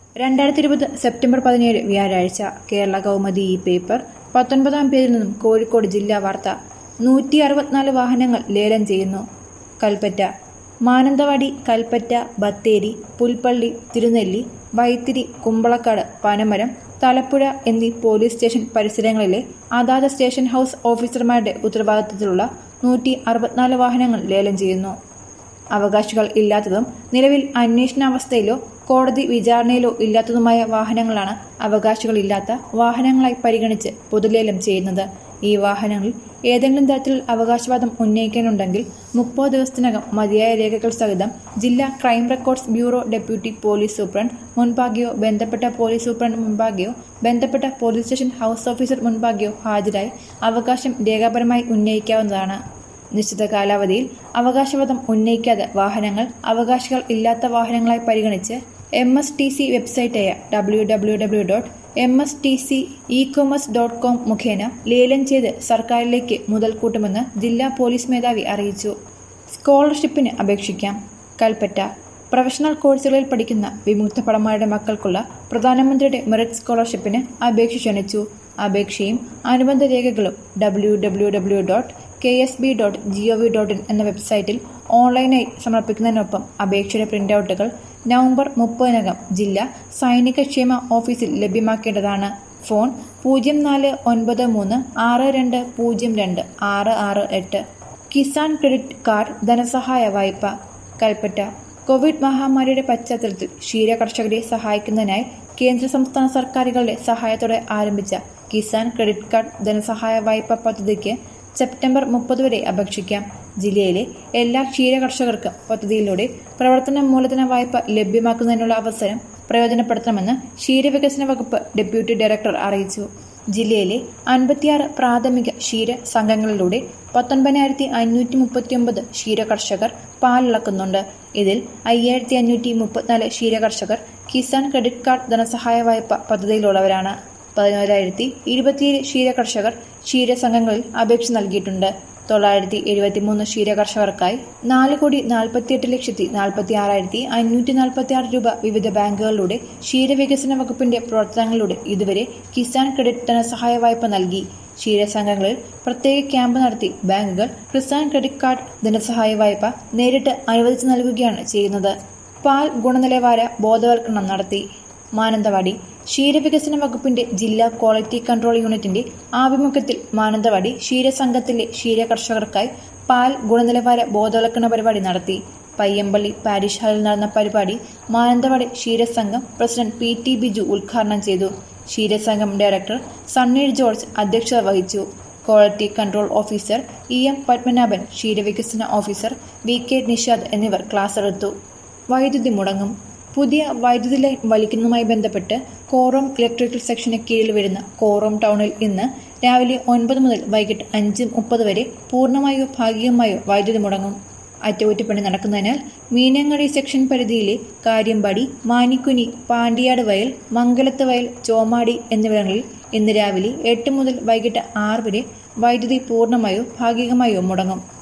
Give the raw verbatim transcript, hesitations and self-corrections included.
രണ്ടായിരത്തി ഇരുപത് സെപ്റ്റംബർ പതിനേഴ് വ്യാഴാഴ്ച കേരള കൗമുദി ഈ പേപ്പർ പത്തൊൻപതാം പേജിൽ നിന്നും കോഴിക്കോട് ജില്ലാ വാർത്ത. നൂറ്റി അറുപത്തിനാല് വാഹനങ്ങൾ ലേലം ചെയ്യുന്നു. കൽപ്പറ്റ. മാനന്തവാടി, കൽപ്പറ്റ, ബത്തേരി, പുൽപ്പള്ളി, തിരുനെല്ലി, വൈത്തിരി, കുമ്പളക്കാട്, പനമരം, തലപ്പുഴ എന്നീ പോലീസ് സ്റ്റേഷൻ പരിസരങ്ങളിലെ അതാത് സ്റ്റേഷൻ ഹൌസ് ഓഫീസർമാരുടെ ഉത്തരവാദിത്തത്തിലുള്ള നൂറ്റി അറുപത്തിനാല് വാഹനങ്ങൾ ലേലം ചെയ്യുന്നു. അവകാശികൾ ഇല്ലാത്തതും നിലവിൽ അന്വേഷണാവസ്ഥയിലോ കോടതി വിചാരണയിലോ ഇല്ലാത്തതുമായ വാഹനങ്ങളാണ് അവകാശികളില്ലാത്ത വാഹനങ്ങളായി പരിഗണിച്ച് പൊതുലേലം ചെയ്യുന്നത്. ഈ വാഹനങ്ങളിൽ ഏതെങ്കിലും തരത്തിൽ അവകാശവാദം ഉന്നയിക്കാനുണ്ടെങ്കിൽ മുപ്പത് ദിവസത്തിനകം മതിയായ രേഖകൾ സഹിതം ജില്ലാ crime records bureau deputy police superintendent മുൻപാകെയോ ബന്ധപ്പെട്ട പോലീസ് സൂപ്രണ്ട് മുൻപാകെയോ ബന്ധപ്പെട്ട പോലീസ് സ്റ്റേഷൻ ഹൌസ് ഓഫീസർ മുൻപാകെയോ ഹാജരായി അവകാശം രേഖാപരമായി ഉന്നയിക്കാവുന്നതാണ്. നിശ്ചിത കാലാവധിയിൽ അവകാശവാദം ഉന്നയിക്കാതെ വാഹനങ്ങൾ അവകാശികൾ ഇല്ലാത്ത വാഹനങ്ങളായി പരിഗണിച്ച് എം എസ് ടി സി വെബ്സൈറ്റായ W W W dot M S T C e commerce dot com മുഖേന ലേലം ചെയ്ത് സർക്കാരിലേക്ക് മുതൽ കൂട്ടുമെന്ന് ജില്ലാ പോലീസ് മേധാവി അറിയിച്ചു. സ്കോളർഷിപ്പിന് അപേക്ഷിക്കാം. കൽപ്പറ്റ. പ്രൊഫഷണൽ കോഴ്സുകളിൽ പഠിക്കുന്ന വിമുക്ത ഭടന്മാരുടെ മക്കൾക്കുള്ള പ്രധാനമന്ത്രിയുടെ മെറിറ്റ് സ്കോളർഷിപ്പിന് അപേക്ഷ ക്ഷണിച്ചു. അപേക്ഷയും അനുബന്ധ രേഖകളും W W W dot K S B dot G O V dot in എന്ന വെബ്സൈറ്റിൽ ഓൺലൈനായി സമർപ്പിക്കുന്നതിനൊപ്പം അപേക്ഷയുടെ പ്രിന്റൌട്ടുകൾ നവംബർ മുപ്പതിനകം ജില്ലാ സൈനിക ക്ഷേമ ഓഫീസിൽ ലഭ്യമാക്കേണ്ടതാണ്. ഫോൺ പൂജ്യം നാല് ഒൻപത് മൂന്ന് ആറ് രണ്ട് പൂജ്യം രണ്ട് ആറ് ആറ് എട്ട്. കിസാൻ ക്രെഡിറ്റ് കാർഡ് ധനസഹായ വായ്പ. കൽപ്പറ്റ. കോവിഡ് മഹാമാരിയുടെ പശ്ചാത്തലത്തിൽ ക്ഷീര കർഷകരെ സഹായിക്കുന്നതിനായി കേന്ദ്ര സംസ്ഥാന സർക്കാരുകളുടെ സഹായത്തോടെ ആരംഭിച്ച കിസാൻ ക്രെഡിറ്റ് കാർഡ് ധനസഹായ വായ്പ പദ്ധതിക്ക് സെപ്റ്റംബർ മുപ്പത് വരെ അപേക്ഷിക്കാം. ജില്ലയിലെ എല്ലാ ക്ഷീര കർഷകർക്കും പദ്ധതിയിലൂടെ പ്രവർത്തന മൂലധന വായ്പ ലഭ്യമാക്കുന്നതിനുള്ള അവസരം പ്രയോജനപ്പെടുത്തണമെന്ന് ക്ഷീരവികസന വകുപ്പ് ഡെപ്യൂട്ടി ഡയറക്ടർ അറിയിച്ചു. ജില്ലയിലെ അൻപത്തിയാറ് പ്രാഥമിക ക്ഷീര സംഘങ്ങളിലൂടെ പത്തൊൻപതിനായിരത്തി അഞ്ഞൂറ്റി മുപ്പത്തി ഒമ്പത് ക്ഷീര കർഷകർ പാലിളക്കുന്നുണ്ട്. ഇതിൽ അയ്യായിരത്തി അഞ്ഞൂറ്റി മുപ്പത്തിനാല് ക്ഷീര കർഷകർ കിസാൻ ക്രെഡിറ്റ് കാർഡ് ധനസഹായ വായ്പ പദ്ധതിയിലുള്ളവരാണ്. പതിനോരായിരത്തി ഇരുപത്തിയേഴ് ക്ഷീര കർഷകർ ക്ഷീര സംഘങ്ങളിൽ അപേക്ഷ നൽകിയിട്ടുണ്ട്. തൊള്ളായിരത്തി എഴുപത്തി മൂന്ന് ക്ഷീര കർഷകർക്കായി നാല് കോടി നാൽപ്പത്തിയെട്ട് ലക്ഷത്തി നാൽപ്പത്തി ആറായിരത്തി അഞ്ഞൂറ്റി നാൽപ്പത്തി ആറ് രൂപ വിവിധ ബാങ്കുകളിലൂടെ ക്ഷീരവികസന വകുപ്പിന്റെ പ്രവർത്തനങ്ങളിലൂടെ ഇതുവരെ കിസാൻ ക്രെഡിറ്റ് ധനസഹായ വായ്പ നൽകി. ക്ഷീര സംഘങ്ങളിൽ പ്രത്യേക ക്യാമ്പ് നടത്തി ബാങ്കുകൾ കിസാൻ ക്രെഡിറ്റ് കാർഡ് ധനസഹായ വായ്പ നേരിട്ട് അനുവദിച്ചു നൽകുകയാണ് ചെയ്യുന്നത്. പാൽ ഗുണനിലവാര ബോധവൽക്കരണം നടത്തി. മാനന്തവാടി. ക്ഷീരവികസന വകുപ്പിന്റെ ജില്ലാ ക്വാളിറ്റി കൺട്രോൾ യൂണിറ്റിന്റെ ആഭിമുഖ്യത്തിൽ മാനന്തവാടി ക്ഷീരസംഘത്തിലെ ക്ഷീര കർഷകർക്കായി പാൽ ഗുണനിലവാര ബോധവൽക്കരണ പരിപാടി നടത്തി. പയ്യമ്പള്ളി പാരിഷ് ഹാളിൽ നടന്ന പരിപാടി മാനന്തവാടി ക്ഷീരസംഘം പ്രസിഡന്റ് പി ടി ബിജു ഉദ്ഘാടനം ചെയ്തു. ക്ഷീരസംഘം ഡയറക്ടർ സണ്ണീർ ജോർജ് അധ്യക്ഷത വഹിച്ചു. Quality control officer E M Padmanabhan, ക്ഷീരവികസന ഓഫീസർ വി കെ നിഷാദ് എന്നിവർ ക്ലാസ് എടുത്തു. വൈദ്യുതി മുടങ്ങും. പുതിയ വൈദ്യുതി ലൈൻ വലിക്കുന്നതുമായി ബന്ധപ്പെട്ട് കോറോം ഇലക്ട്രിക്കൽ സെക്ഷന് കീഴിൽ വരുന്ന കോറോം ടൗണിൽ ഇന്ന് രാവിലെ ഒൻപത് മുതൽ വൈകിട്ട് അഞ്ച് മുപ്പത് വരെ പൂർണ്ണമായോ ഭാഗികമായോ വൈദ്യുതി മുടങ്ങും. അറ്റകുറ്റപ്പണി നടക്കുന്നതിനാൽ മീനങ്ങാടി സെക്ഷൻ പരിധിയിലെ കാര്യമ്പാടി, മാനിക്കുനി, പാണ്ടിയാട് വയൽ, മംഗലത്ത് വയൽ, ചോമാടി എന്നിവിടങ്ങളിൽ ഇന്ന് രാവിലെ എട്ട് മുതൽ വൈകിട്ട് ആറ് വരെ വൈദ്യുതി പൂർണ്ണമായോ ഭാഗികമായോ മുടങ്ങും.